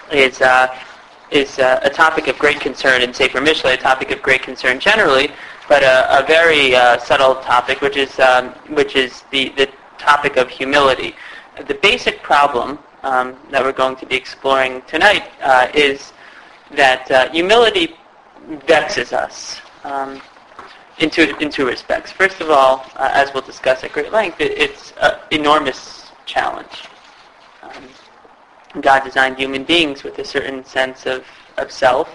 is a topic of great concern in Sefer Mishlei, a topic of great concern generally, but a very subtle topic, which is the topic of humility. The basic problem that we're going to be exploring tonight is that humility vexes us in two respects. First of all, as we'll discuss at great length, it's an enormous challenge. God designed human beings with a certain sense of self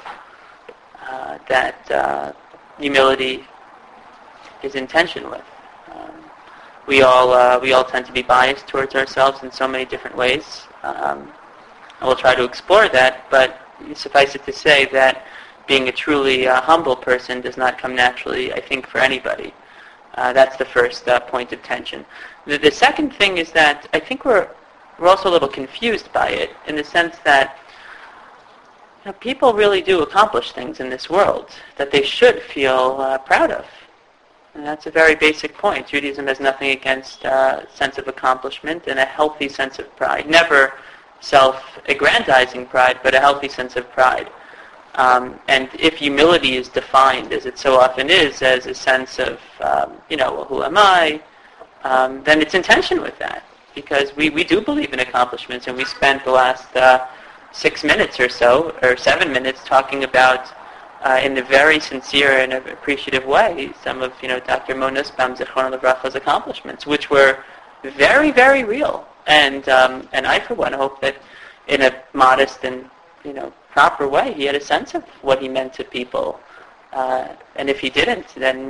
that humility is in tension with. We all tend to be biased towards ourselves in so many different ways. And we'll try to explore that, but suffice it to say that being a truly humble person does not come naturally, I think, for anybody. That's the first point of tension. The second thing is that I think we're also a little confused by it, in the sense that people really do accomplish things in this world that they should feel proud of. And that's a very basic point. Judaism has nothing against a sense of accomplishment and a healthy sense of pride. Never self-aggrandizing pride, but a healthy sense of pride. And if humility is defined, as it so often is, as a sense of, well, who am I, then it's in tension with that. Because we do believe in accomplishments, and we spent the last 6 minutes or so, or 7 minutes, talking about, in a very sincere and appreciative way, some of Dr. Mo Nussbaum, Zichrono Livracha's accomplishments, which were very, very real. And I, for one, hope that in a modest and proper way, he had a sense of what he meant to people. And if he didn't, then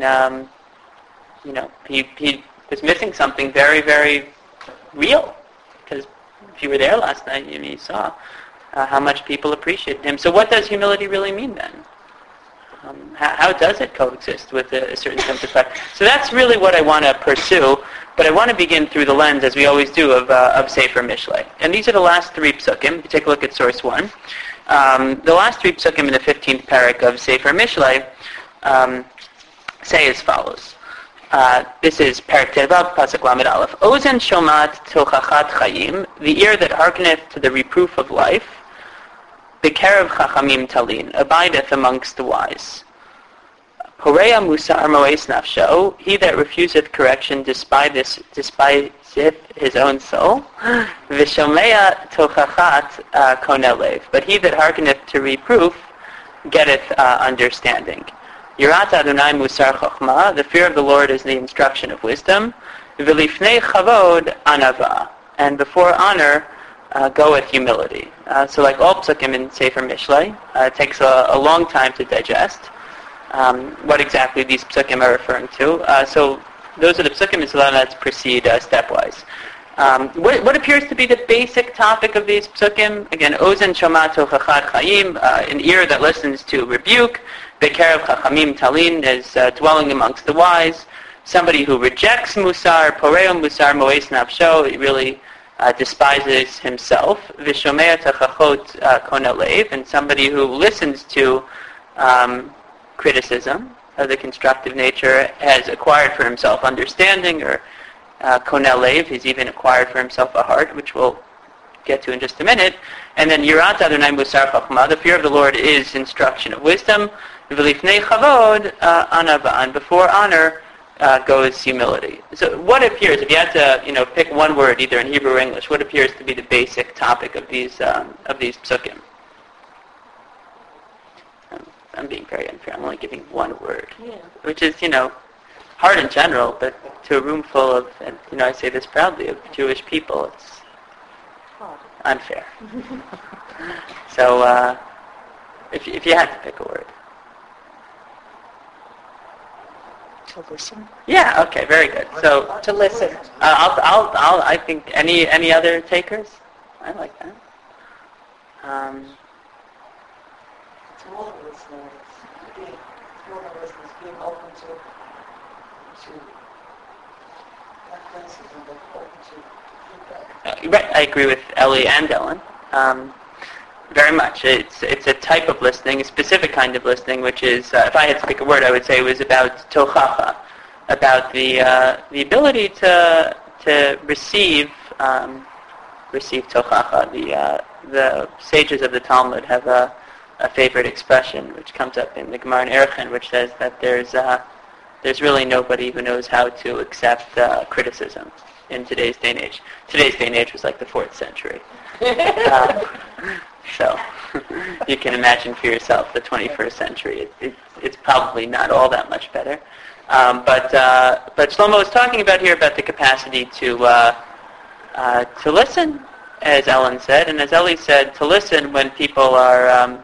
he was missing something very, very real, because if you were there last night, you saw how much people appreciated him. So what does humility really mean then? How does it coexist with a certain sense of pride? So that's really what I want to pursue, but I want to begin through the lens, as we always do, of Sefer Mishlei. And these are the last 3 psukim. You take a look at source 1. The last 3 psukim in the 15th parak of Sefer Mishlei say as follows. This is Parak Tevav, Pasuk Lamed Aleph. Ozen shomat tochachat chayim, the ear that hearkeneth to the reproof of life, Bekerev chachamim talin, abideth amongst the wise. Horea musar moes nafsho, he that refuseth correction despiseth his own soul. V'shomea tochachat konelev, but he that hearkeneth to reproof getteth understanding. Yirat Adonai musar chochma, the fear of the Lord is the instruction of wisdom. V'lifnei chavod anava, and before honor goeth humility. So like all psukim in Sefer Mishlei, it takes a long time to digest what exactly these psukim are referring to. So those are the psukim, and so let's proceed stepwise. What appears to be the basic topic of these psukim? Again, Ozen shomat tochachat chayim, an ear that listens to rebuke. Bekerev chachamim talin is dwelling amongst the wise. Somebody who rejects musar, poreo musar moes nafsho, he really despises himself. V'shomea tachachot konalev, and somebody who listens to criticism of the constructive nature has acquired for himself understanding, or konalev, he's even acquired for himself a heart, which we'll get to in just a minute. And then Yirat Adonai musar chachma, the fear of the Lord is instruction of wisdom. V'lifnei chavod anava, and before honor goes humility. So what appears, if you had to pick one word, either in Hebrew or English, what appears to be the basic topic of these psukim? I'm being very unfair. I'm only giving one word, which is hard in general, but to a room full of, and I say this proudly, of Jewish people, it's unfair. So if you had to pick a word. To listen. Yeah. Okay. Very good. So to listen. I think any other takers? I like that. It's more than listening. It's more than listening. It's being open to that places and being open to feedback. Right. I agree with Ellie and Ellen. Very much. It's a type of listening, a specific kind of listening, which is, if I had to pick a word, I would say it was about tochacha, about the ability to receive tochacha, the sages of the Talmud have a favorite expression which comes up in the Gemara in Erechim, which says that there's really nobody who knows how to accept criticism in today's day and age. Today's day and age was like the 4th century. So you can imagine for yourself the 21st century. It's probably not all that much better. But Shlomo was talking about here about the capacity to listen, as Ellen said, and as Ellie said, to listen when people are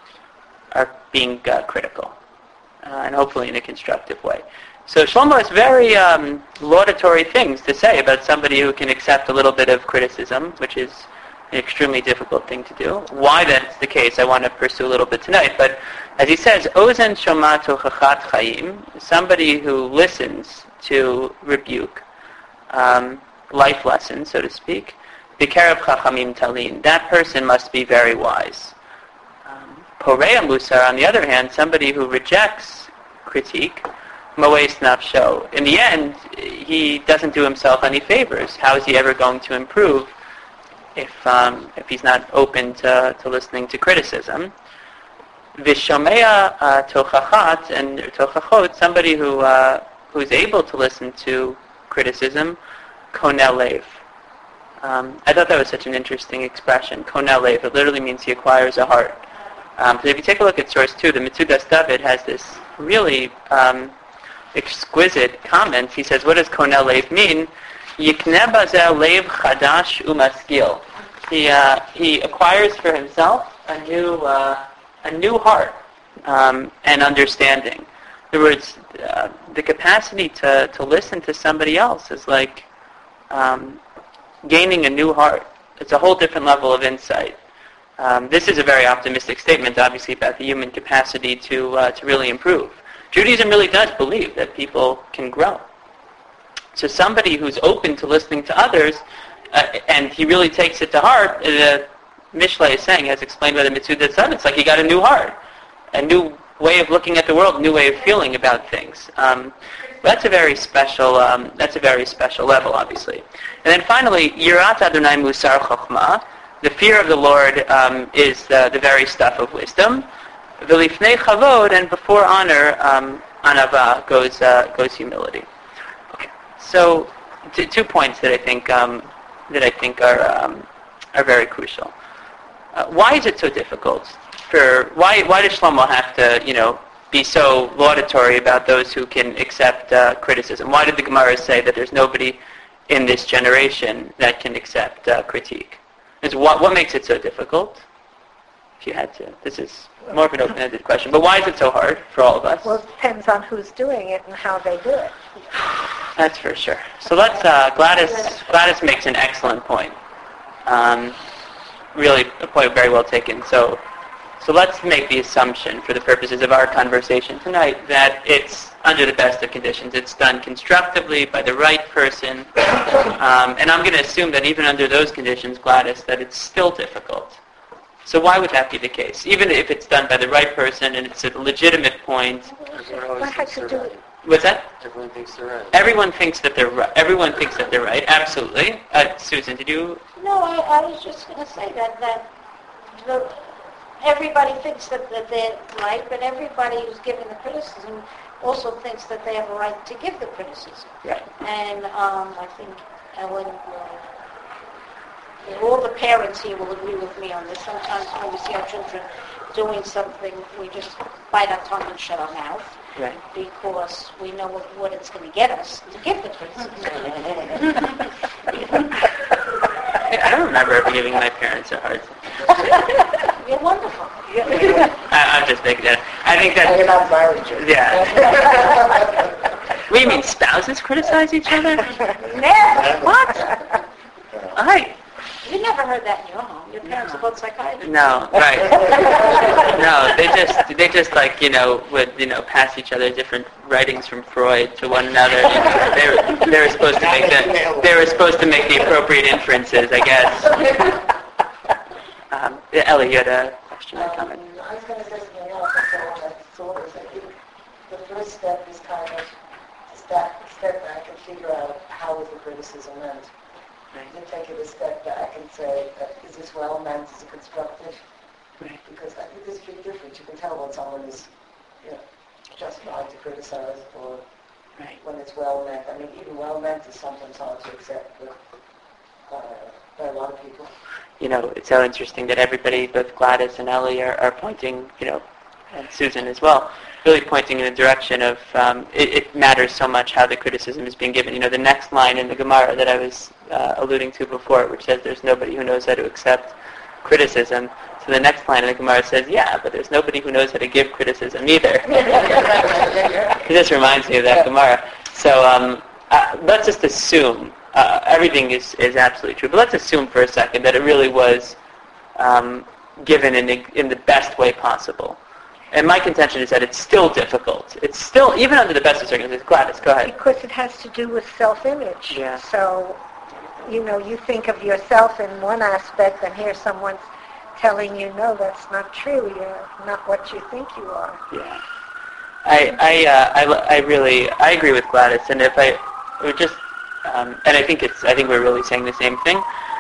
being critical, and hopefully in a constructive way. So Shlomo has very laudatory things to say about somebody who can accept a little bit of criticism, which is an extremely difficult thing to do. Why that's the case, I want to pursue a little bit tonight. But as he says, Ozen Shomat Tochachat Chaim, somebody who listens to rebuke, life lessons, so to speak, B'kerev Chachamim Talin, that person must be very wise. Poreya Musar, on the other hand, somebody who rejects critique, Moes Nafsho. In the end, he doesn't do himself any favors. How is he ever going to improve if he's not open to listening to criticism? Vishomea Tochachat and Tochachot, somebody who's able to listen to criticism, Konel Lev. I thought that was such an interesting expression, Konel Lev. It literally means he acquires a heart. So if you take a look at source 2, the Metzudas David has this really exquisite comment. He says, what does Konel Lev mean? Yikneh bazel lev chadash umaskil. He acquires for himself a new heart and understanding. In other words, the capacity to listen to somebody else is like gaining a new heart. It's a whole different level of insight. This is a very optimistic statement, obviously, about the human capacity to really improve. Judaism really does believe that people can grow. So somebody who's open to listening to others, and he really takes it to heart, the Mishlei is saying, as explained by the Metzudas David, it's like he got a new heart, a new way of looking at the world, a new way of feeling about things. That's a very special level, obviously. And then finally, Yirat Adonai Musar Chochmah. The fear of the Lord is the very stuff of wisdom. V'lifnei chavod, and before honor, anava goes humility. Okay, so 2 points that I think are very crucial. Why is it so difficult? Why does Shlomo have to be so laudatory about those who can accept criticism? Why did the Gemara say that there's nobody in this generation that can accept critique? What makes it so difficult? If you had to, this is more of an open-ended question. But why is it so hard for all of us? Well, it depends on who's doing it and how they do it. That's for sure. So let's. Gladys makes an excellent point. Really, a point very well taken. So let's make the assumption, for the purposes of our conversation tonight, that it's under the best of conditions. It's done constructively by the right person, and I'm going to assume that even under those conditions, Gladys, that it's still difficult. So why would that be the case? Even if it's done by the right person and it's a legitimate point. What had to do with... What's that? Everyone thinks they're right. Everyone thinks that they're right. Everyone thinks that they're right. Absolutely. Susan, did you? No, I was just going to say that everybody thinks that they're right, but everybody who's giving the criticism also thinks that they have a right to give the criticism. Right. And I think Ellen, all the parents here will agree with me on this. Sometimes when we see our children doing something, we just bite our tongue and shut our mouth. Right. Because we know what it's going to get us to give the criticism. I don't remember ever giving my parents a hard time. You're wonderful. I'm just making that. I think that... You're not married yet. Yeah. What do you mean, spouses criticize each other? Never. What? You never heard that in your home. Your parents are both psychiatrists. No, right. No, they just like, would, pass each other different writings from Freud to one another. They were supposed to make the appropriate inferences, I guess. Ellie, you had a question or comment? I was going to say something else along that sort of. I think the first step is kind of step back and figure out how was the criticism meant. Right. to take a step back and say, is this well meant, is it constructive? Right. Because I think there's a big difference. You can tell when someone is justified to criticize or Right. when it's well meant. I mean, even well meant is sometimes hard to accept by a lot of people. It's so interesting that everybody, both Gladys and Ellie, are pointing, and Susan as well, really pointing in the direction of it matters so much how the criticism is being given. The next line in the Gemara that I was alluding to before, which says there's nobody who knows how to accept criticism. So the next line in the Gemara says, yeah, but there's nobody who knows how to give criticism either. It just reminds me of that Gemara. So let's just assume, everything is absolutely true, but let's assume for a second that it really was given in the best way possible. And my contention is that it's still difficult. It's still, even under the best of circumstances. Gladys, go ahead. Because it has to do with self-image. Yeah. So, you think of yourself in one aspect, and here someone's telling you, no, that's not true. You're not what you think you are. Yeah. I agree with Gladys, and if I would just, and I think we're really saying the same thing.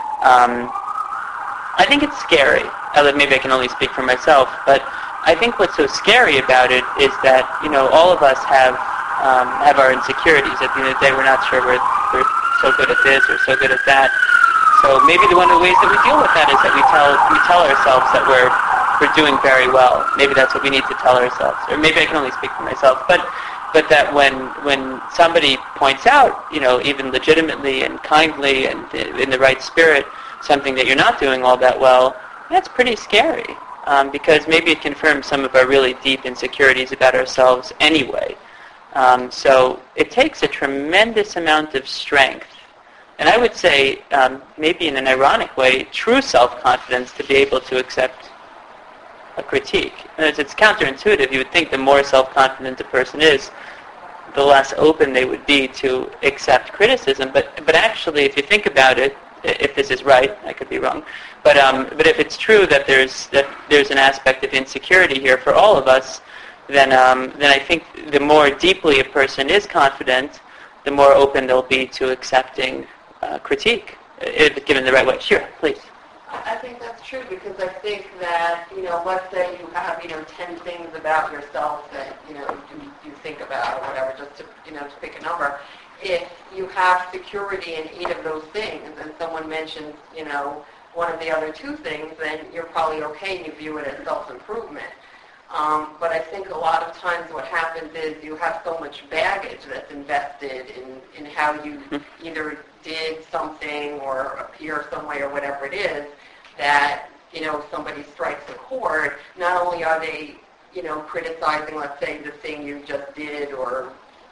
I think it's scary. Maybe I can only speak for myself, but I think what's so scary about it is that all of us have our insecurities. At the end of the day, we're not sure we're so good at this or so good at that. So maybe one of the ways that we deal with that is that we tell ourselves that we're doing very well. Maybe that's what we need to tell ourselves. Or maybe I can only speak for myself. But that when somebody points out, even legitimately and kindly and in the right spirit, something that you're not doing all that well, that's pretty scary. Because maybe it confirms some of our really deep insecurities about ourselves anyway. So it takes a tremendous amount of strength, and I would say, maybe in an ironic way, true self-confidence to be able to accept a critique. And it's counterintuitive. You would think the more self-confident a person is, the less open they would be to accept criticism. But actually, if you think about it, if this is right, I could be wrong, but if it's true that there's an aspect of insecurity here for all of us, then I think the more deeply a person is confident, the more open they'll be to accepting critique, if it's given the right way. Sure, please. I think that's true because I think that, let's say you have, 10 things about yourself that, you think about or whatever, just to pick a number. If you have security in 8 of those things and someone mentions, one of the other 2 things, then you're probably okay and you view it as self-improvement. But I think a lot of times what happens is you have so much baggage that's invested in how you either did something or appear some way or whatever it is that, if somebody strikes a chord, not only are they, criticizing, let's say, the thing you just did or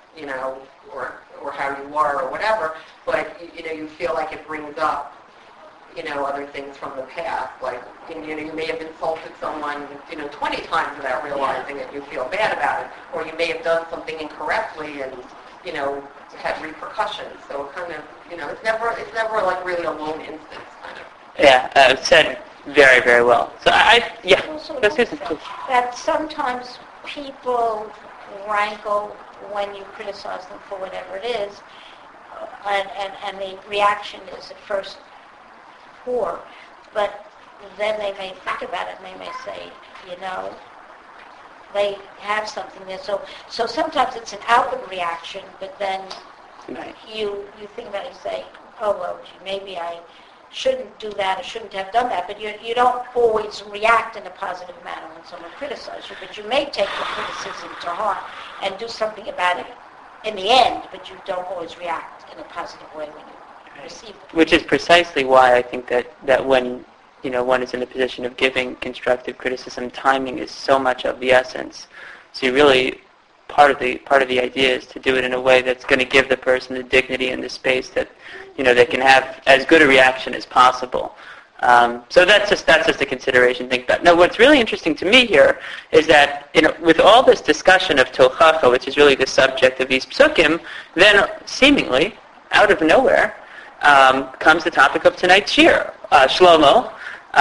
how you are or whatever, but, you feel like it brings up, other things from the past. Like, you may have insulted someone, 20 times without realizing it. You feel bad about it. Or you may have done something incorrectly and, had repercussions. So it kind of, it's never like really a lone instance kind of. Yeah, said very, very well. So Also, Susan, please. that sometimes people rankle when you criticize them for whatever it is, and the reaction is at first poor, but then they may think about it and they may say, they have something there. So sometimes it's an outward reaction, but then Right. you think about it and say, oh, well, maybe I shouldn't do that or shouldn't have done that, but you don't always react in a positive manner when someone criticizes you, but you may take the criticism to heart and do something about it in the end, but you don't always react in a positive way when you receive it. Which is precisely why I think that when one is in the position of giving constructive criticism, timing is so much of the essence. So you really part of the idea is to do it in a way that's going to give the person the dignity and the space that they can have as good a reaction as possible. So that's just a consideration to think about. Now, what's really interesting to me here is that with all this discussion of tochacha, which is really the subject of these psukim, then seemingly out of nowhere comes the topic of tonight's shir. Shlomo.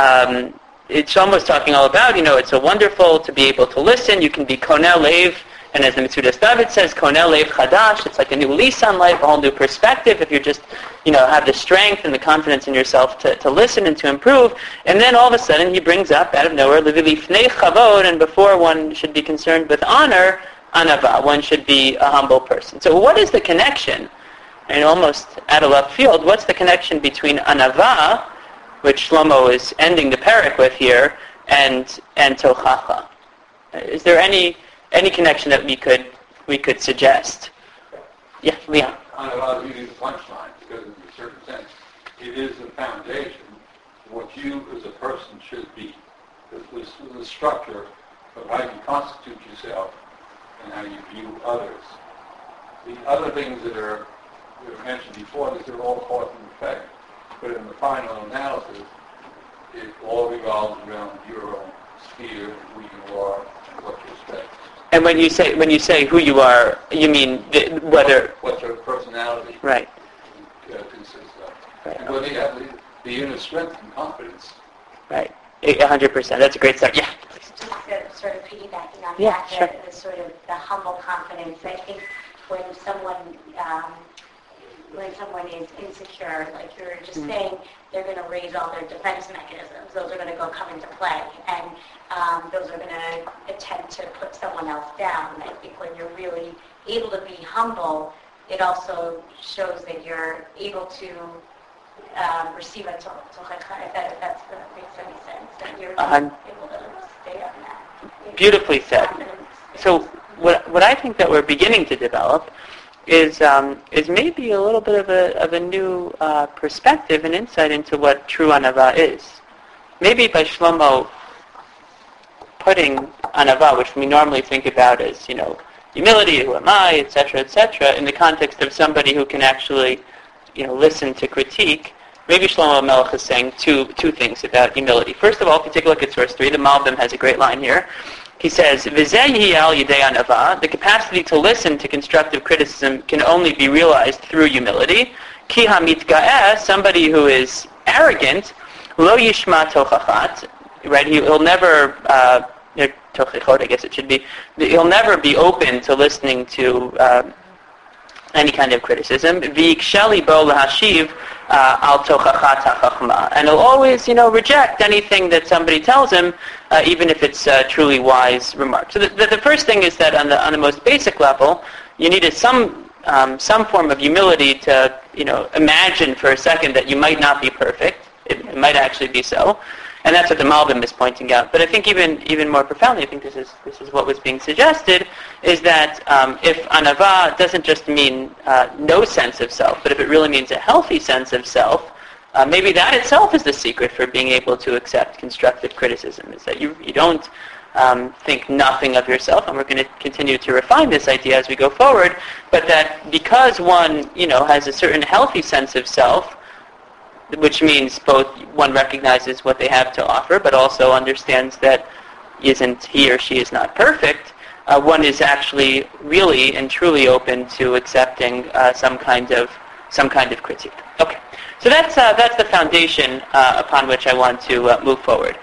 Shlomo's talking all about, it's so wonderful to be able to listen. You can be konel lev And as the Metzudas David says, Konel Lev Chadash, it's like a new lease on life, a whole new perspective. If you're just, have the strength and the confidence in yourself to listen and to improve. And then all of a sudden he brings up out of nowhere, Levi Lifnei Chavod, and before one should be concerned with honor, Anava, one should be a humble person. So what is the connection? And almost out of left field, what's the connection between Anava, which Shlomo is ending the parak with here, and Tochacha? Is there any connection that we could suggest? Yeah, Leon. Anava is the punchline because in a certain sense it is the foundation of what you as a person should be. The structure of how you constitute yourself and how you view others. The other things that are mentioned before, these are all cause and effect, but in the final analysis, it all revolves around your own sphere, who you are, and what you expect. And when you say who you are, you mean whether what your personality right consists of, right. And whether you have the inner strength and confidence. Right, 100%. That's a great start. Yeah. Just sort of piggybacking on Yeah, that, sure. the sort of the humble confidence. I think when someone is insecure, like you were just saying, they're going to raise all their defense mechanisms. Those are going to go come into play, and those are going to attempt to put someone else down. I think when you're really able to be humble, it also shows that you're able to receive a tochacha, if that makes any sense, that you're able to stay on that. Beautifully said. So what I think that we're beginning to develop is maybe a little bit of a new perspective and insight into what true anava is. Maybe by Shlomo putting anava, which we normally think about as humility, who am I, etc., in the context of somebody who can actually listen to critique. Maybe Shlomo Melech is saying two things about humility. First of all, if you take a look at source 3, the Malbim has a great line here. He says, "V'zeh al yidei anava." The capacity to listen to constructive criticism can only be realized through humility. Ki hamitga'eh, somebody who is arrogant, lo yishma tochachat. Right? He'll never tochachot, I guess it should be. He'll never be open to listening to any kind of criticism. V'iksheli bo lahashiv al tochachat hachachma, and he'll always, reject anything that somebody tells him, even if it's a truly wise remark. So the first thing is that on the most basic level, you needed some form of humility to, imagine for a second that you might not be perfect. It might actually be so. And that's what the Malbim is pointing out. But I think even more profoundly, I think this is what was being suggested, is that if anava doesn't just mean no sense of self, but if it really means a healthy sense of self, maybe that itself is the secret for being able to accept constructive criticism, is that you don't think nothing of yourself, and we're going to continue to refine this idea as we go forward, but that because one, has a certain healthy sense of self, which means both one recognizes what they have to offer, but also understands that he or she is not perfect, one is actually really and truly open to accepting some kind of critique. Okay, so that's the foundation upon which I want to move forward.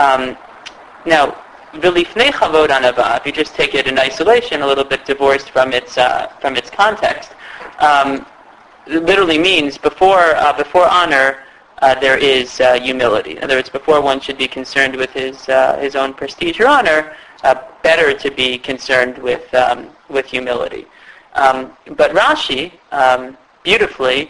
Now, v'lifnei chavod anava, if you just take it in isolation, a little bit divorced from its context, it literally means before honor there is humility. In other words, before one should be concerned with his own prestige or honor, better to be concerned with humility. But Rashi beautifully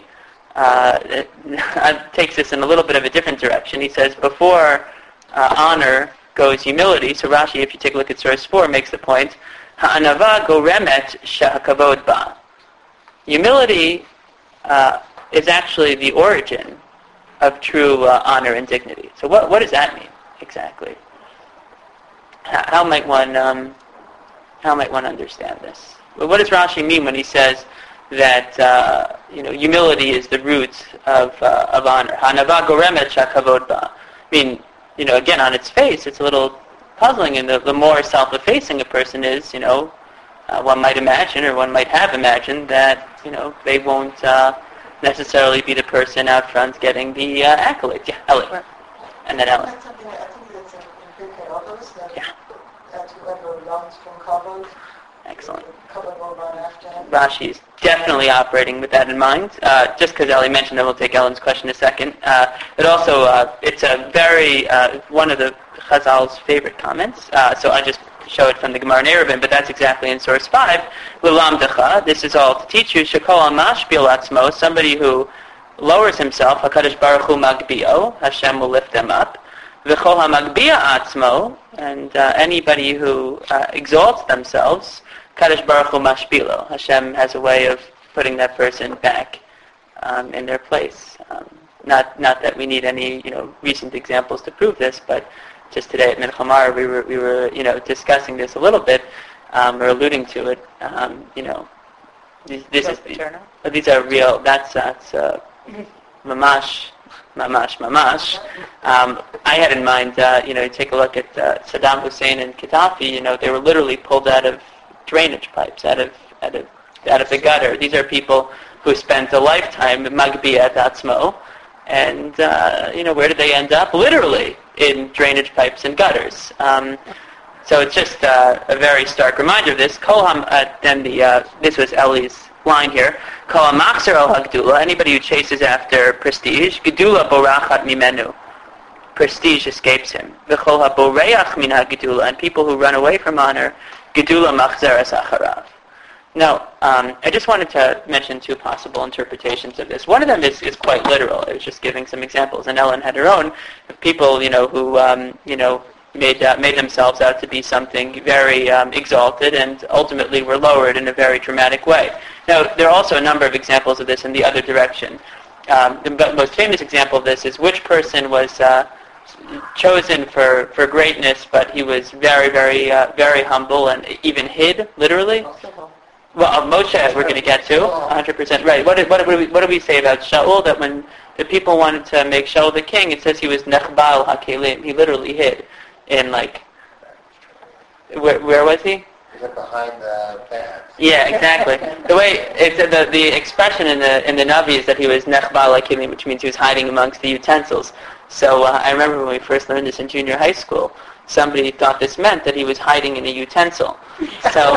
takes this in a little bit of a different direction. He says before honor goes humility. So Rashi, if you take a look at source 4, makes the point, ha'anava goremet shehakavod ba. Humility is actually the origin of true honor and dignity. So what does that mean exactly? How might one understand this? Well, what does Rashi mean when he says that humility is the root of honor? Hanava goremet shakavod ba. I mean, again, on its face, it's a little puzzling, and the more self-effacing a person is, one might imagine, or one might have imagined, that they won't necessarily be the person out front getting the accolades. Yeah, Elliot. And then Ellen. That's something I think that's in Pirkei Avos, Yeah. That whoever belongs from Kavod Excellent. Couple more right after. Rashi is definitely operating with that in mind. Just because Ellie mentioned that, we'll take Ellen's question in a second. It also, it's a very, one of the Chazal's favorite comments. So I just show it from the Gemara in Eruvin, but that's exactly in source 5. L'lamdecha, this is all to teach you, shekol mashbil atzmo, somebody who lowers himself, HaKadosh Baruch Hu magbio, Hashem will lift them up. V'chol hamagbia atzmo, and anybody who exalts themselves, Kadosh Baruch Hu mashpilo. Hashem has a way of putting that person back in their place. Not that we need any recent examples to prove this, but just today at Mincha we were discussing this a little bit, or alluding to it. These are real. That's mamash. I had in mind, take a look at Saddam Hussein and Gaddafi. They were literally pulled out of drainage pipes, out of the gutter. These are people who spent a lifetime magbiyat atzmo, and where did they end up? Literally in drainage pipes and gutters. So it's just a very stark reminder of this. This was Ellie's line here. Kol ha'machzer al hagdula, anybody who chases after prestige, gedula borachat mimenu. Prestige escapes him. V'chol ha'boreach min ha'gedula, and people who run away from honor, gedula machzeres acharav. Now, I just wanted to mention two possible interpretations of this. One of them is quite literal. I was just giving some examples, and Ellen had her own. People, who made themselves out to be something very exalted, and ultimately were lowered in a very dramatic way. Now, there are also a number of examples of this in the other direction. The most famous example of this is which person was chosen for greatness, but he was very, very, very humble and even hid, literally. Well, Moshe, we're going to get to 100% right. What do we say about Shaul? That when the people wanted to make Shaul the king, it says he was nechbal hakelim. He literally hid in where was he? Is it behind the fence? Yeah, exactly. The way it's the expression in the Navi is that he was nechbal hakelim, which means he was hiding amongst the utensils. So I remember when we first learned this in junior high school. Somebody thought this meant that he was hiding in a utensil. So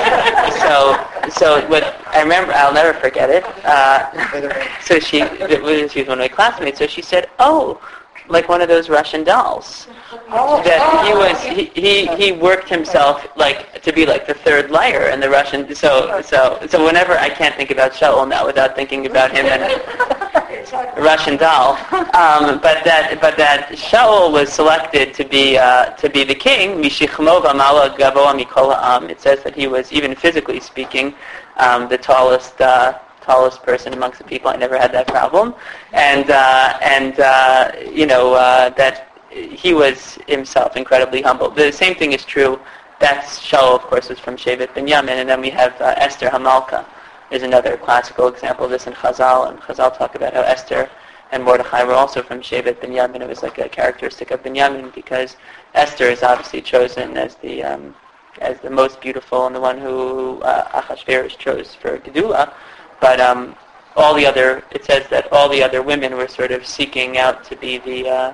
what I remember, I'll never forget it. So she was one of my classmates. So she said, "Oh, like one of those Russian dolls." That he worked himself to be like the third layer in the Russian. So whenever I can't think about Shaul now without thinking about him and Russian doll, but that Shaul was selected to be the king. It says that he was, even physically speaking, the tallest person amongst the people. I never had that problem, and that he was himself incredibly humble. The same thing is true. That's Shaul, of course, was from Shevet Binyamin, and then we have Esther Hamalka. Is another classical example of this in Chazal, and Chazal talk about how Esther and Mordechai were also from Shevet Binyamin. It was like a characteristic of Binyamin because Esther is obviously chosen as the most beautiful and the one who Achashverosh chose for Gedula. But it says that all the other women were sort of seeking out to be the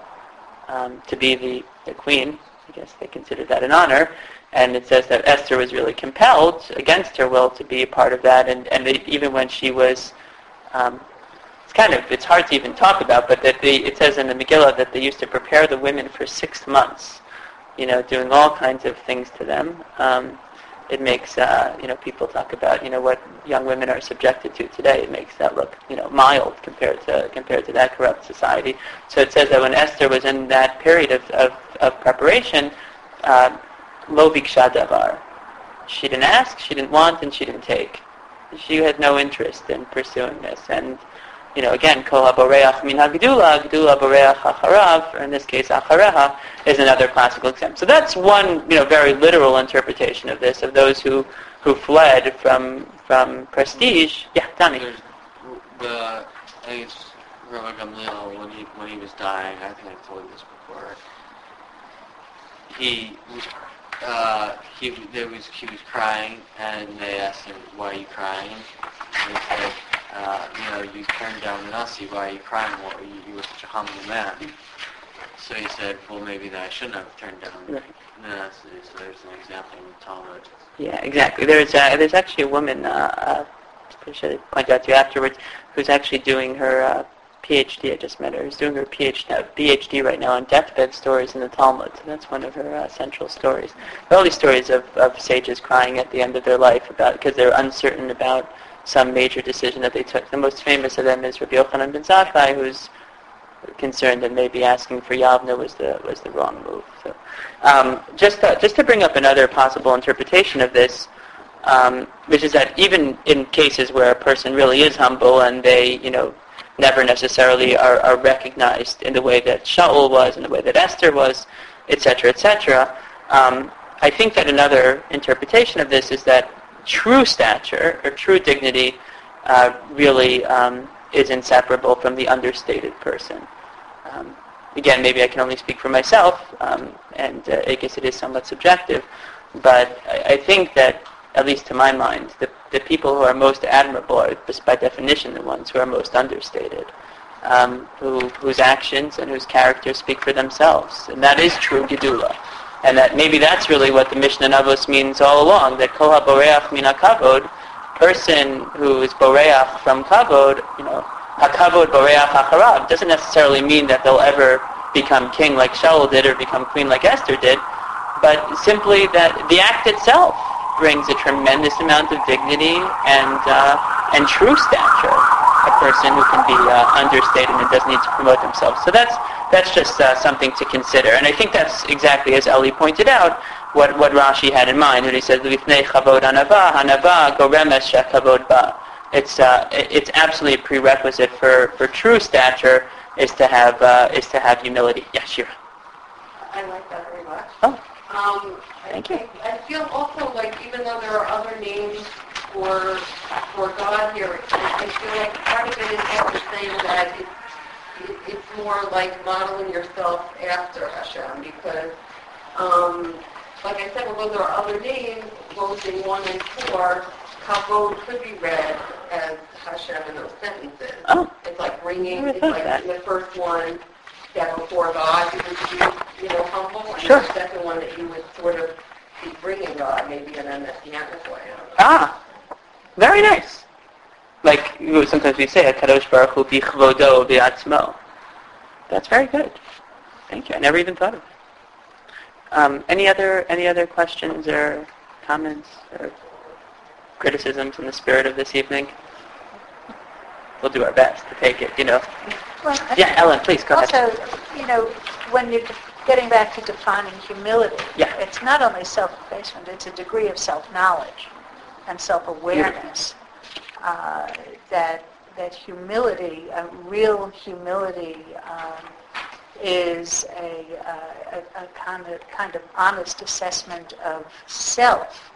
queen. I guess they considered that an honor. And it says that Esther was really compelled, against her will, to be a part of that. And even when she was, it's hard to even talk about, but that it says in the Megillah that they used to prepare the women for 6 months, doing all kinds of things to them. It makes, people talk about, what young women are subjected to today. It makes that look, mild compared to that corrupt society. So it says that when Esther was in that period of preparation, Lo biksha davar. She didn't ask, she didn't want, and she didn't take. She had no interest in pursuing this. And, again, kol haboreach min hagdula, gdula boreach acharav, or in this case achareha, is another classical example. So that's one, very literal interpretation of this, of those who fled from prestige. Yeah, Tommy. I think it's Rabbi Gamliel, when he was dying, I think I've told you this before, he was crying, and they asked him, "Why are you crying?" And he said, "You turned down Nasi. Why are you crying? You were such a humble man." So he said, well, maybe that I shouldn't have turned down. Right. No, so there's an example in the Talmud. Yeah, exactly. There's actually a woman, I should point out to you afterwards, who's actually doing her PhD. I just met her. Who's doing her PhD right now on deathbed stories in the Talmud. So that's one of her central stories. All these stories of sages crying at the end of their life because they're uncertain about some major decision that they took. The most famous of them is Rabbi Yochanan ben Zakkai, who's concerned that maybe asking for Yavna was the wrong move. So, just to bring up another possible interpretation of this, which is that even in cases where a person really is humble and they, never necessarily are recognized in the way that Shaul was, in the way that Esther was, etc., etc., I think that another interpretation of this is that true stature or true dignity really is inseparable from the understated person. Again, maybe I can only speak for myself, and I guess it is somewhat subjective, but I think that, at least to my mind, the people who are most admirable are, just by definition, the ones who are most understated, whose actions and whose characters speak for themselves. And that is true Gedula. And that maybe that's really what the Mishnah Navos means all along, that Kol HaBoreach Min HaKavod, person who is Boreach from Kavod, HaKavod Boreach HaCharav, doesn't necessarily mean that they'll ever become king like Shaul did or become queen like Esther did, but simply that the act itself brings a tremendous amount of dignity and true stature. A person who can be understated and doesn't need to promote themselves. So that's just something to consider. And I think that's exactly, as Eli pointed out, what Rashi had in mind when he says, "Lifnei chavod hanava, hanava goremes shekavod ba." It's absolutely a prerequisite for true stature is to have humility. Yes, Shira. I like that very much. Oh, thank you. I feel also like even though there are other names for God here, I feel like part of it is what we're saying that it's more like modeling yourself after Hashem because, like I said, although there are other names, both in 1 and 4, Kavod could be read as Hashem in those sentences. Oh. It's like bringing, it's like in the first one, that before God you would be, humble, and Sure. the second one that you would sort of be bringing God, maybe in a messianic way. Very nice. Like sometimes we say, "Kadosh Baruch Hu bichvodo v'atzmo." That's very good. Thank you. I never even thought of it. Any other questions or comments or criticisms in the spirit of this evening? We'll do our best to take it. Well, Yeah, Ellen, please go ahead. Also, when you're getting back to defining humility, Yeah. it's not only self-effacement, it's a degree of self-knowledge and self-awareness. That humility, real humility, is a kind of honest assessment of self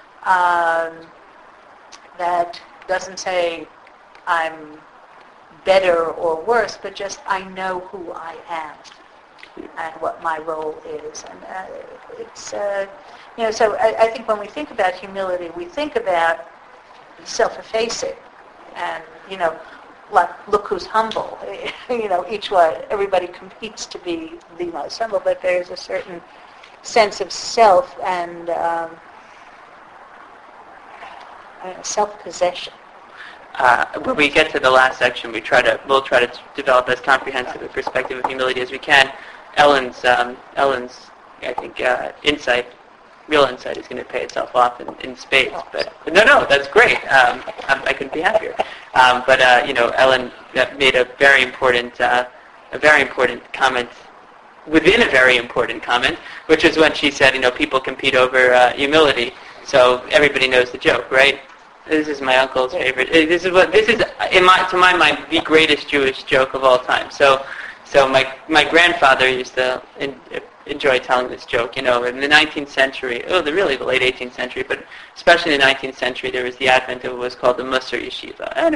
that doesn't say I'm better or worse, but just I know who I am and what my role is. And it's, so I think when we think about humility, we think about self-effacing and, like, look who's humble. Everybody competes to be the most humble, but there's a certain sense of self and self-possession. When we get to the last section, we'll try to develop as comprehensive a perspective of humility as we can. Ellen's, I think, real insight is going to pay itself off in spades. But no, that's great. I couldn't be happier. But Ellen made a very important comment within a very important comment, which is when she said, people compete over humility. So everybody knows the joke, right? This is my uncle's favorite. This is, to my mind, the greatest Jewish joke of all time. So my grandfather used to enjoy telling this joke. In the 19th century, the late 18th century, but especially in the 19th century, there was the advent of what was called the Musar Yeshiva, and it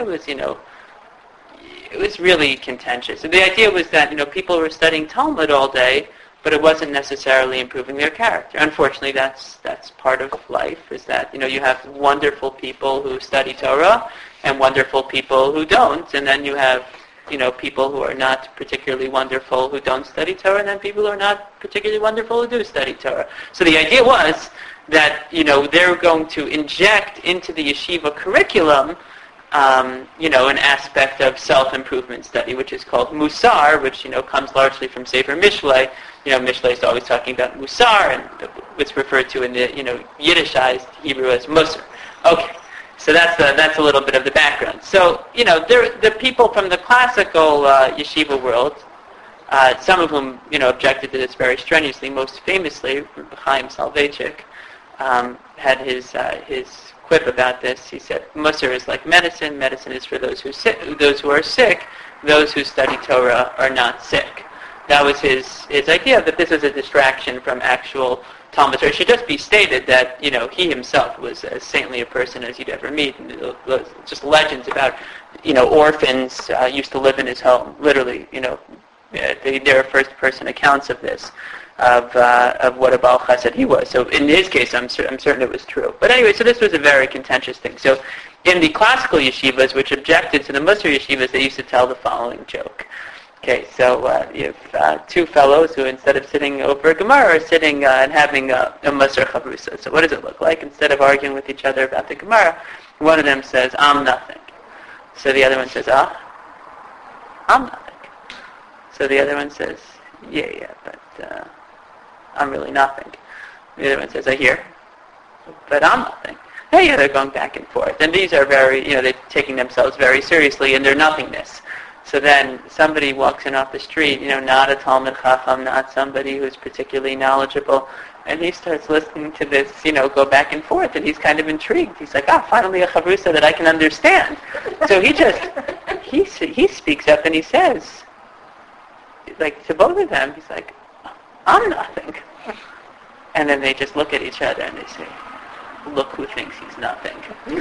was really contentious. So the idea was that people were studying Talmud all day, but it wasn't necessarily improving their character. Unfortunately, that's part of life, is that, you have wonderful people who study Torah and wonderful people who don't, and then you have people who are not particularly wonderful who don't study Torah, and then people who are not particularly wonderful who do study Torah. So the idea was that, they're going to inject into the yeshiva curriculum, an aspect of self-improvement study, which is called Musar, which, comes largely from Sefer Mishlei. Mishlei is always talking about Musar, and it's referred to in the, Yiddishized Hebrew as Musar. Okay, so that's a little bit of the background. So, the people from the classical yeshiva world, some of whom, objected to this very strenuously, most famously, Chaim Soloveitchik, had his quip about this. He said, Musar is like medicine. Medicine is for those who are sick. Those who study Torah are not sick. That was his idea, that this is a distraction from actual Talmud. It should just be stated that, he himself was as saintly a person as you'd ever meet. And just legends about, orphans used to live in his home. Literally, there are first-person accounts of this, of what a Baal Chesed he was. So in his case, I'm certain it was true. But anyway, so this was a very contentious thing. So in the classical yeshivas, which objected to the Musar yeshivas, they used to tell the following joke. Okay, so you have two fellows who, instead of sitting over a Gemara, are sitting and having a Musar Chavrusa. So what does it look like? Instead of arguing with each other about the Gemara, one of them says, I'm nothing. So the other one says, I'm nothing. So the other one says, yeah, but I'm really nothing. The other one says, I hear, but I'm nothing. Yeah, they're going back and forth. And these are very, they're taking themselves very seriously in their nothingness. So then somebody walks in off the street, not a Talmud Chacham, not somebody who's particularly knowledgeable, and he starts listening to this, go back and forth, and he's kind of intrigued. He's like, finally a chavrusa that I can understand. So he speaks up and he says, like, to both of them, he's like, I'm nothing. And then they just look at each other and they say, look who thinks he's nothing.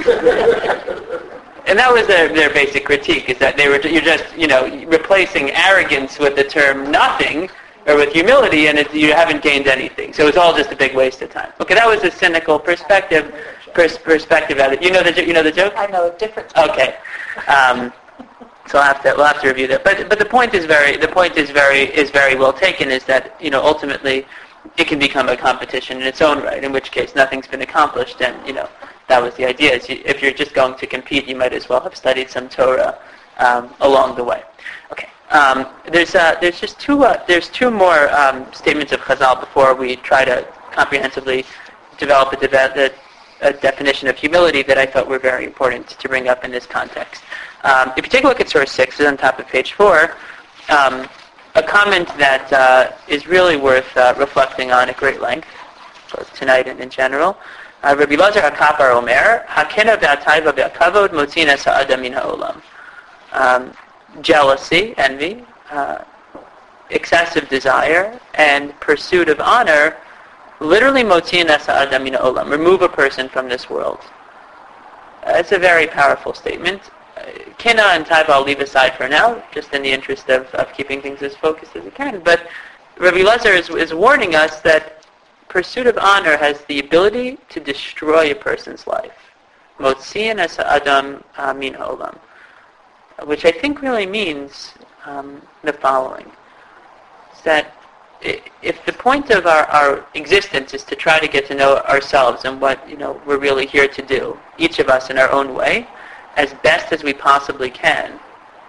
And that was their basic critique, is that you're just, replacing arrogance with the term nothing, or with humility, and you haven't gained anything. So it's all just a big waste of time. Okay, that was a cynical perspective at it. You know the joke? I know a different. Okay. So we'll have to review that. But the point is very well taken, is that, ultimately it can become a competition in its own right, in which case nothing's been accomplished, and, that was the idea. Is if you're just going to compete, you might as well have studied some Torah along the way. Okay. There's two more statements of Chazal before we try to comprehensively develop a definition of humility that I thought were very important to bring up in this context. If you take a look at source 6, it's on top of page 4, a comment that is really worth reflecting on at great length, both tonight and in general. Rabbi Lazar HaKapar Omer, Hakena v'atayva v'akavod motzin es ha'adam min ha'olam. Jealousy, envy, excessive desire, and pursuit of honor literally motzin es ha'adam min ha'olam, remove a person from this world. It's a very powerful statement. Kina and taiva I'll leave aside for now, just in the interest of keeping things as focused as we can. But Rabbi Lazar is warning us that pursuit of honor has the ability to destroy a person's life. Motziin es ha'adam min ha'olam. Which I think really means the following. Is that if the point of our existence is to try to get to know ourselves and what we're really here to do, each of us in our own way, as best as we possibly can,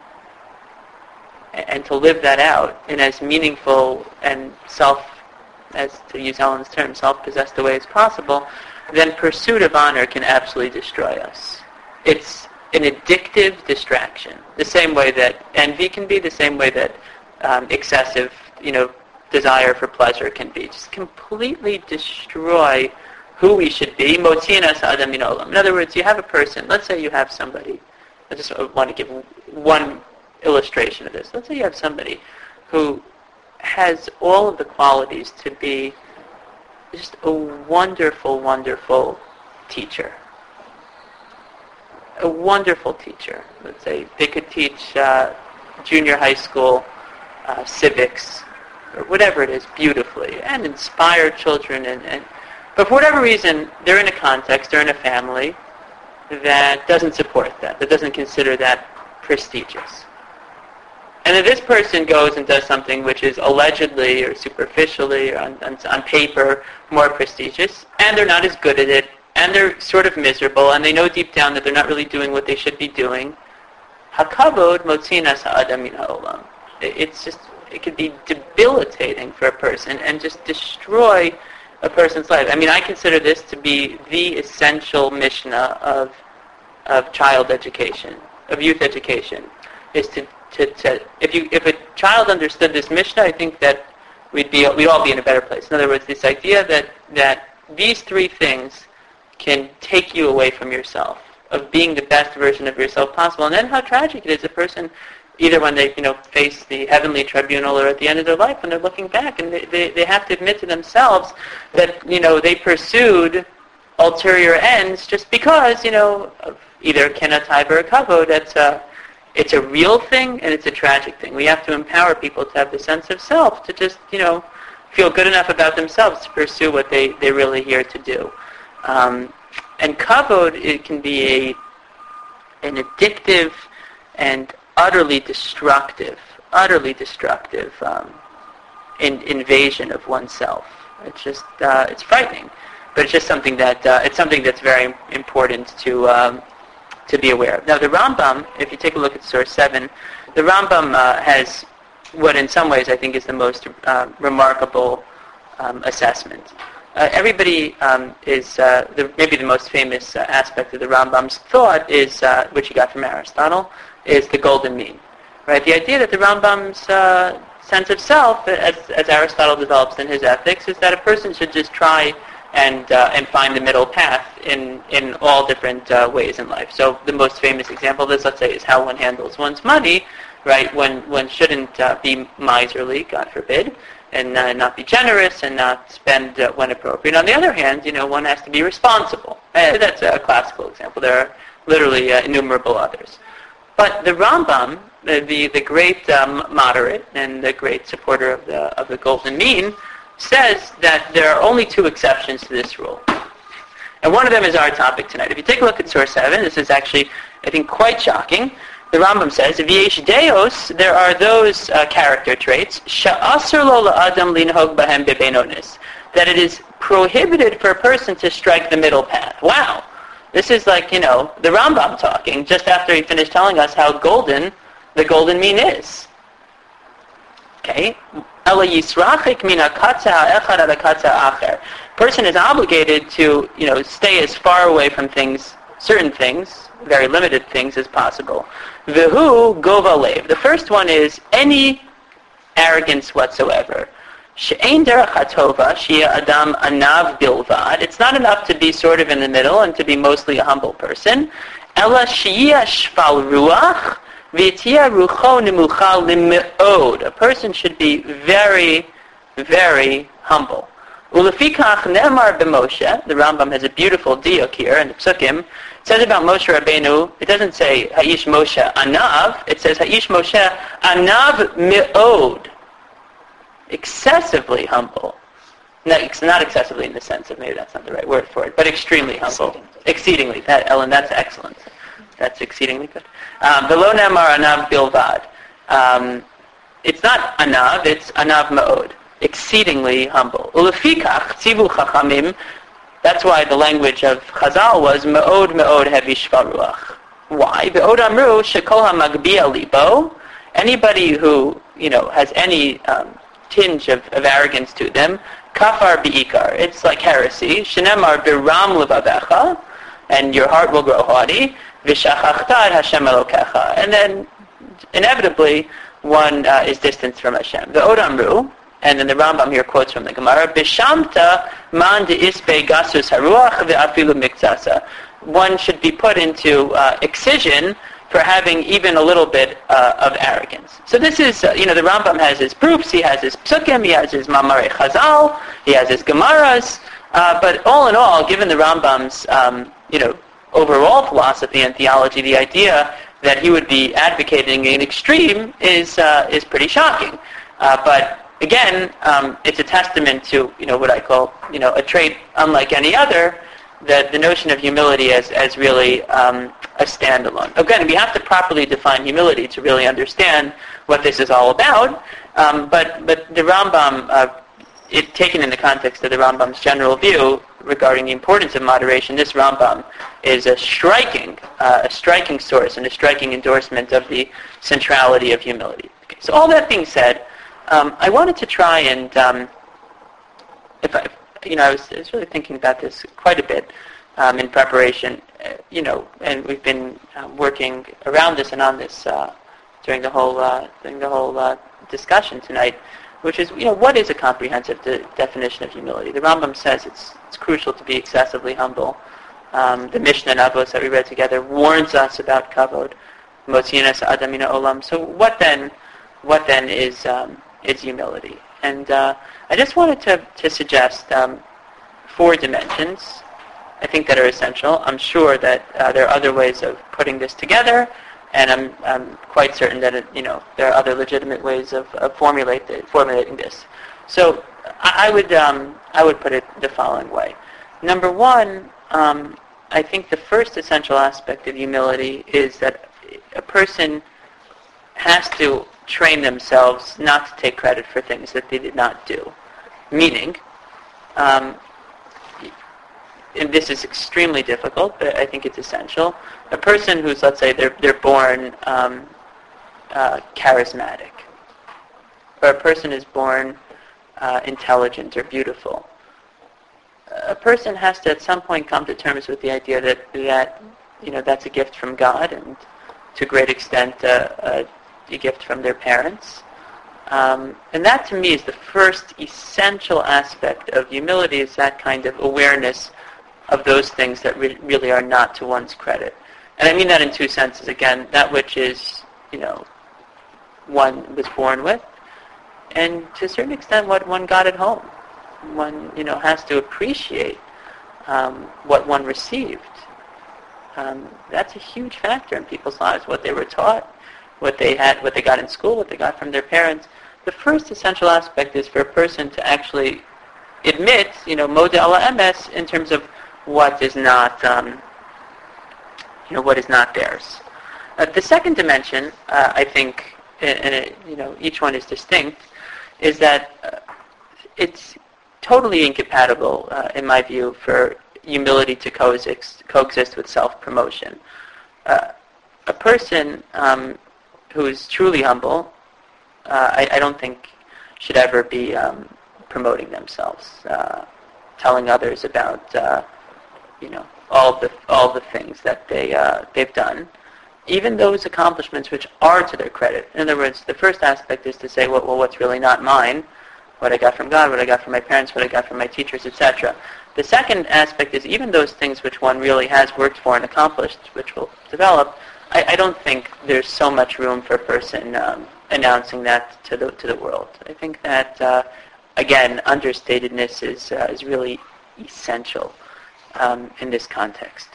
and to live that out in as meaningful and as to use Ellen's term, self-possessed a way as possible, then pursuit of honor can absolutely destroy us. It's an addictive distraction, the same way that envy can be, the same way that excessive, desire for pleasure can be. Just completely destroy who we should be. Motzin es ha'adam min ha'olam. In other words, you have a person, let's say you have somebody, I just want to give one illustration of this. Let's say you have somebody who has all of the qualities to be just a wonderful, wonderful teacher. A wonderful teacher. Let's say they could teach junior high school civics, or whatever it is, beautifully, and inspire children. But for whatever reason, they're in a context, they're in a family that doesn't support that doesn't consider that prestigious. And then this person goes and does something which is allegedly or superficially or on paper more prestigious, and they're not as good at it, and they're sort of miserable, and they know deep down that they're not really doing what they should be doing. Hakavod motzinas ha'adam min ha'olam. It's just, it could be debilitating for a person and just destroy a person's life. I mean, I consider this to be the essential Mishnah of child education, of youth education, is to if a child understood this Mishnah, I think that we'd all be in a better place. In other words, this idea that these three things can take you away from yourself, of being the best version of yourself possible, and then how tragic it is a person, either when they face the heavenly tribunal or at the end of their life when they're looking back and they have to admit to themselves that they pursued ulterior ends just because of either kenataiva or kavod. It's a real thing and it's a tragic thing. We have to empower people to have the sense of self, to just feel good enough about themselves to pursue what they're really here to do. And kavod, it can be an addictive and utterly destructive invasion of oneself. It's just it's frightening, but it's just something that's very important to be aware of. Now the Rambam, if you take a look at source 7, the Rambam has what in some ways I think is the most remarkable assessment. Everybody is maybe the most famous aspect of the Rambam's thought is which he got from Aristotle, is the golden mean, right? The idea that the Rambam's sense of self, as Aristotle develops in his Ethics, is that a person should just try and find the middle path in all different ways in life. So the most famous example of this, let's say, is how one handles one's money, right? One shouldn't be miserly, God forbid, and not be generous and not spend when appropriate. On the other hand, one has to be responsible. That's a classical example. There are literally innumerable others. But the Rambam, the great moderate and the great supporter of the golden mean, says that there are only two exceptions to this rule. And one of them is our topic tonight. If you take a look at source 7, this is actually, I think, quite shocking. The Rambam says, "V'yesh deos, there are those character traits, she'asur lo la'adam linhog bahem bebenonis, that it is prohibited for a person to strike the middle path." Wow. This is like, the Rambam talking just after he finished telling us how golden the golden mean is. Okay? Person is obligated to, stay as far away from things, certain things, very limited things as possible. V'hu gova lev. The first one is any arrogance whatsoever. She'ein derech hatova shia adam anav bilvad. It's not enough to be sort of in the middle and to be mostly a humble person. Ela shia shval ruach. A person should be very, very humble. Ulefikach nemar b'Moshe. The Rambam has a beautiful diuk here in the Psukim. It says about Moshe Rabbeinu, it doesn't say Ha'ish Moshe Anav, it says Ha'ish Moshe Anav Me'od. Excessively humble. No, it's not excessively in the sense of, maybe that's not the right word for it, but extremely humble. Exceedingly. Ellen, that's excellent. That's exceedingly good. V'lo nemar anav bilvad. It's not anav, it's anav ma'od. Exceedingly humble. Ulefikach tzivu chachamim. That's why the language of Chazal was ma'od ma'od hevi shvaruach. Why? Be'od amru shekol ha'magbia libo. Anybody who, has any tinge of arrogance to them, kafar bi'ikar. It's like heresy. Shenemar biram levavecha. And your heart will grow haughty. And then, inevitably, one is distanced from Hashem. The Odamru, and then the Rambam here quotes from the Gemara, Bishamta man de'ispe gasus haruach ve'afilu miktsasa. One should be put into excision for having even a little bit of arrogance. So this is, the Rambam has his proofs, he has his psukim, he has his mamare chazal, he has his gemaras, but all in all, given the Rambam's, overall philosophy and theology, the idea that he would be advocating an extreme is pretty shocking. But again, it's a testament to what I call a trait unlike any other, the notion of humility as really a standalone. Again, we have to properly define humility to really understand what this is all about. But the Rambam, it taken in the context of the Rambam's general view regarding the importance of moderation, this Rambam is a striking source and a striking endorsement of the centrality of humility. Okay, so all that being said, I wanted to try and, I was really thinking about this quite a bit in preparation, and we've been working around this and on this during the whole discussion tonight, which is, what is a comprehensive definition of humility? The Rambam says it's crucial to be excessively humble. The Mishnah and Avos that we read together warns us about kavod, motzinas adam min ha'olam. So what then is humility? And I just wanted to suggest 4 dimensions, I think, that are essential. I'm sure that there are other ways of putting this together, and I'm quite certain that there are other legitimate ways of formulating this. So I would put it the following way. Number 1, I think the first essential aspect of humility is that a person has to train themselves not to take credit for things that they did not do. Meaning, and this is extremely difficult, but I think it's essential. A person who's, let's say, they're born charismatic, or a person is born intelligent or beautiful. A person has to at some point come to terms with the idea that that's a gift from God, and to a great extent a gift from their parents. And that to me is the first essential aspect of humility, is that kind of awareness of those things that really are not to one's credit. And I mean that in 2 senses. Again, that which is, one was born with, and to a certain extent what one got at home. One, has to appreciate what one received. That's a huge factor in people's lives, what they were taught, what they got in school, what they got from their parents. The first essential aspect is for a person to actually admit, modeh ala emes, in terms of what is not, what is not theirs. The second dimension, I think, and each one is distinct, is that it's totally incompatible, in my view, for humility to coexist with self-promotion. A person who is truly humble, I don't think should ever be promoting themselves, telling others about all the things that they've done, even those accomplishments which are to their credit. In other words, the first aspect is to say, well, what's really not mine, what I got from God, what I got from my parents, what I got from my teachers, etc. The second aspect is even those things which one really has worked for and accomplished, which will develop. I don't think there's so much room for a person announcing that to the world. I think that again, understatedness is really essential in this context.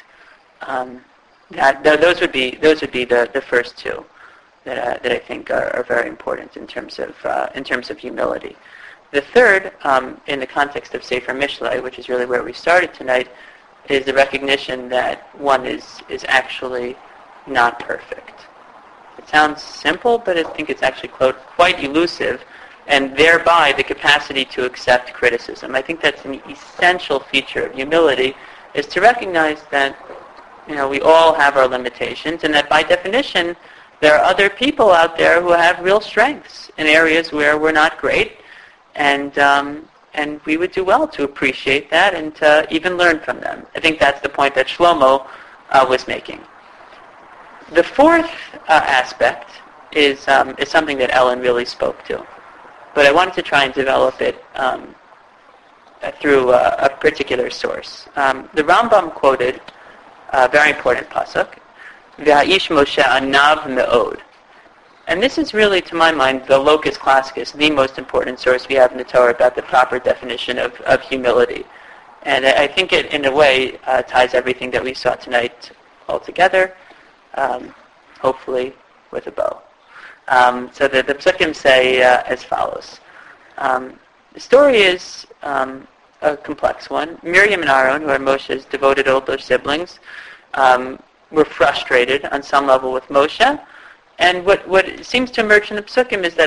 Those would be the first 2 that I think are very important in terms of humility. The third, in the context of Sefer Mishlei, which is really where we started tonight, is the recognition that one is actually not perfect. It sounds simple, but I think it's actually quite elusive, and thereby the capacity to accept criticism. I think that's an essential feature of humility, is to recognize that we all have our limitations, and that by definition there are other people out there who have real strengths in areas where we're not great, and we would do well to appreciate that and to even learn from them. I think that's the point that Shlomo was making. The fourth aspect is something that Ellen really spoke to, but I wanted to try and develop it through a particular source. The Rambam quoted a very important pasuk, "V'ha'ish Moshe anav me'od." And this is really, to my mind, the locus classicus, the most important source we have in the Torah about the proper definition of humility. And I think it, in a way, ties everything that we saw tonight all together, hopefully with a bow. So the psukim say as follows. The story is a complex one. Miriam and Aaron, who are Moshe's devoted older siblings, were frustrated on some level with Moshe. And what seems to emerge in the Psukim is that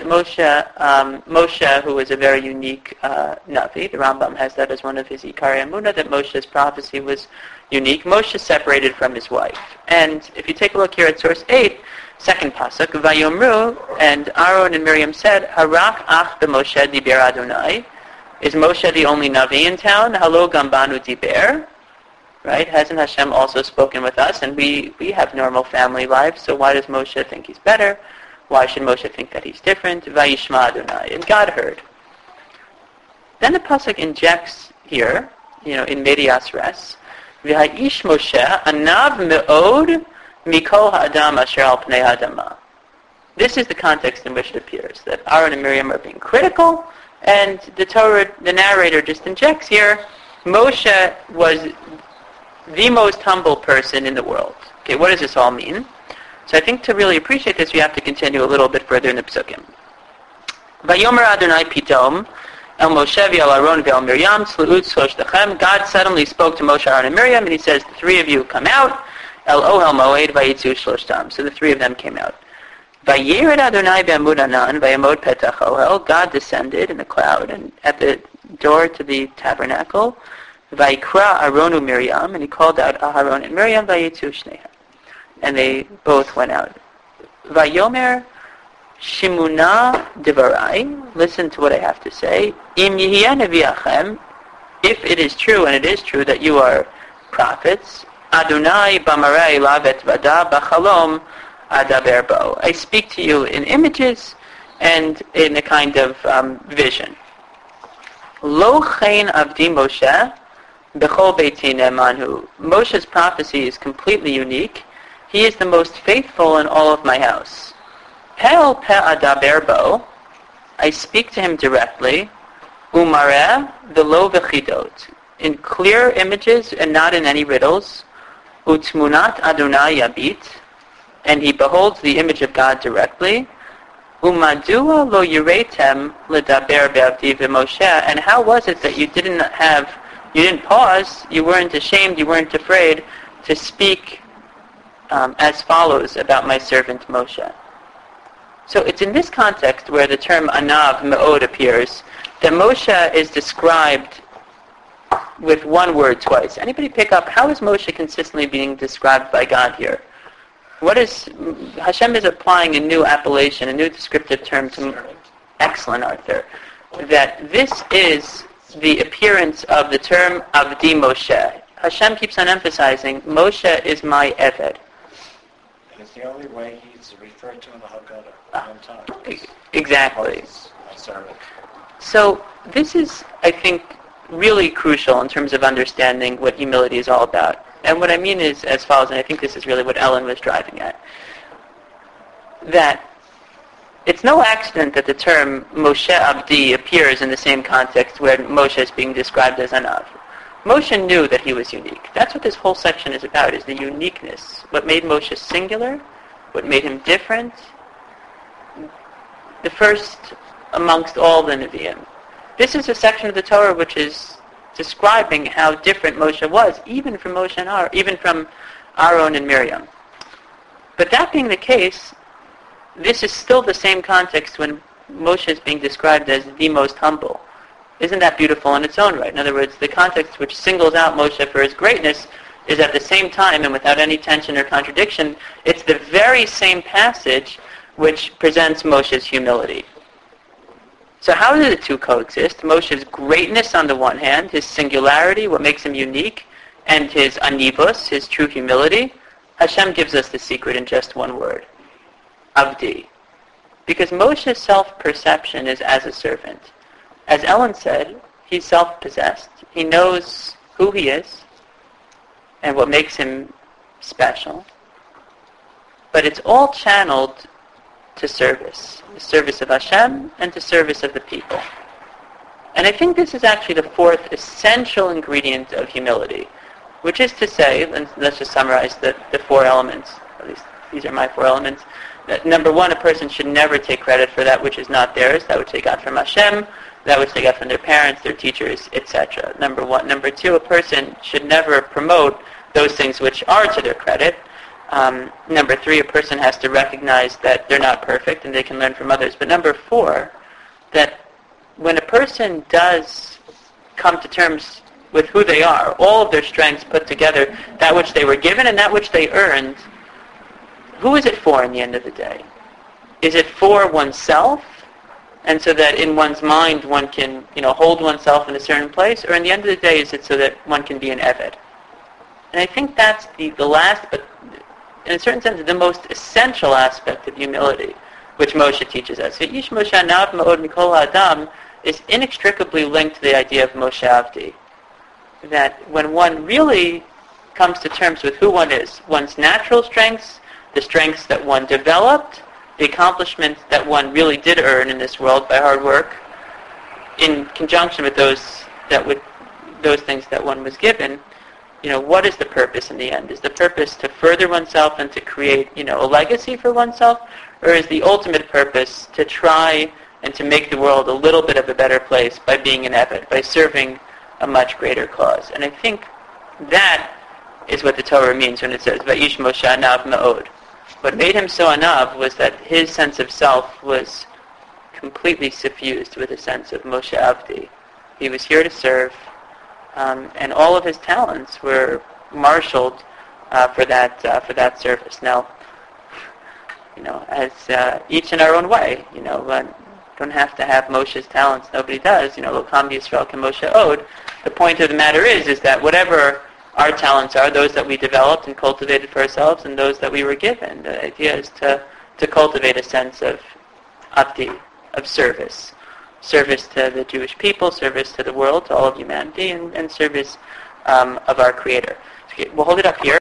Moshe, who was a very unique Navi, the Rambam has that as one of his Ikari Emunah, that Moshe's prophecy was unique. Moshe separated from his wife. And if you take a look here at source 8, second pasuk, Vayomru, and Aaron and Miriam said, Harak ach b'Moshe diber Adonai. Is Moshe the only Navi in town? Halo gambanu diber. Right? Hasn't Hashem also spoken with us? And we have normal family lives, so why does Moshe think he's better? Why should Moshe think that he's different? Vayishma Adonai. And God heard. Then the pasuk injects here, in Medias Res, V'ha'ish Moshe anav me'od mikol ha'adam asher al pnei ha'adama. This is the context in which it appears, that Aaron and Miriam are being critical, and the narrator just injects here, Moshe was the most humble person in the world. Okay, what does this all mean? So I think to really appreciate this, we have to continue a little bit further in the Psukim. Vayomer Adonai Pitom El Moshe v'el Aaron v'el Miriam Tzlu'ut Shloshtechem. God suddenly spoke to Moshe, Aaron, and Miriam, and he says, the three of you come out. El Ohel Moed Vayitzu Shloshtam. So the three of them came out. Vayered Adonai be'amud anan vayamod petach ohel. God descended in the cloud and at the door to the tabernacle. Vayikra Aaron Miriam, and he called out Aaron and Miriam, Vayitzu Shnehem. And they both went out. Vayomer Shimuna Devarai, listen to what I have to say. Im Yihya Neviachem, if it is true, and it is true, that you are prophets, Adonai Bamarei Lavet Vada Bachalom Adaber Bo. I speak to you in images and in a kind of vision. Lo Chain Avdi Moshe Bechol Beiti Ne'emanhu. Moshe's prophecy is completely unique. He is the most faithful in all of my house. Pe'el Pe'adaber Bo. I speak to him directly. Umareh V'lo V'chidot. In clear images and not in any riddles. Utmunat Adonai Yabit. And he beholds the image of God directly. Umadua lo yiretem ledaber be'avdi v'Moshe. And how was it that you didn't pause, you weren't ashamed, you weren't afraid to speak as follows about my servant Moshe? So it's in this context where the term anav me'od appears, that Moshe is described with one word twice. Anybody pick up, how is Moshe consistently being described by God here? Hashem is applying a new appellation, a new descriptive term to... Excellent, Arthur. That this is the appearance of the term Avdi Moshe. Hashem keeps on emphasizing, Moshe is my Eved. And it's the only way he's referred to in the Haggadah, one time. Exactly. My servant. So this is, I think, really crucial in terms of understanding what humility is all about. And what I mean is as follows, and I think this is really what Ellen was driving at, that it's no accident that the term Moshe Abdi appears in the same context where Moshe is being described as Anav. Moshe knew that he was unique. That's what this whole section is about, is the uniqueness. What made Moshe singular, what made him different, the first amongst all the Nevi'im. This is a section of the Torah which is describing how different Moshe was, even from Moshe and Aaron, even from Aaron and Miriam. But that being the case, this is still the same context when Moshe is being described as the most humble. Isn't that beautiful in its own right? In other words, the context which singles out Moshe for his greatness is at the same time, and without any tension or contradiction, it's the very same passage which presents Moshe's humility. So how do the two coexist? Moshe's greatness on the one hand, his singularity, what makes him unique, and his anivus, his true humility. Hashem gives us the secret in just one word. Avdi. Because Moshe's self-perception is as a servant. As Ellen said, he's self-possessed. He knows who he is and what makes him special. But it's all channeled to service. The service of Hashem and to service of the people. And I think this is actually the fourth essential ingredient of humility, which is to say, and let's just summarize the four elements, at least these are my four elements, that number one, a person should never take credit for that which is not theirs, that which they got from Hashem. that which they got from their parents, their teachers, etc. Number one. Number two, a person should never promote those things which are to their credit. Number three, a person has to recognize that they're not perfect and they can learn from others. But number four, that when a person does come to terms with who they are, all of their strengths put together, that which they were given and that which they earned, who is it for in the end of the day? Is it for oneself? And so that in one's mind one can, hold oneself in a certain place? Or in the end of the day, is it so that one can be an Eved? And I think that's the last, but in a certain sense, the most essential aspect of humility, which Moshe teaches us. So Ish Moshe Anav Ma'od Mikol Ha'adam is inextricably linked to the idea of Moshe Avdi. That when one really comes to terms with who one is, one's natural strengths, the strengths that one developed, the accomplishments that one really did earn in this world by hard work, in conjunction with those things that one was given, what is the purpose in the end? Is the purpose to further oneself and to create, a legacy for oneself? Or is the ultimate purpose to try and to make the world a little bit of a better place by being an Eved, by serving a much greater cause? And I think that is what the Torah means when it says, Vayish Moshe Anav Ma'od. What made him so anav was that his sense of self was completely suffused with a sense of Moshe Avdi. He was here to serve, and all of his talents were marshaled for that service. Now, as each in our own way, don't have to have Moshe's talents. Nobody does. Lokam Yisrael Ke Moshe Od. The point of the matter is that whatever our talents are, those that we developed and cultivated for ourselves, and those that we were given. The idea is to cultivate a sense of Avdi, of service. Service to the Jewish people, service to the world, to all of humanity, and service of our Creator. So, we'll hold it up here.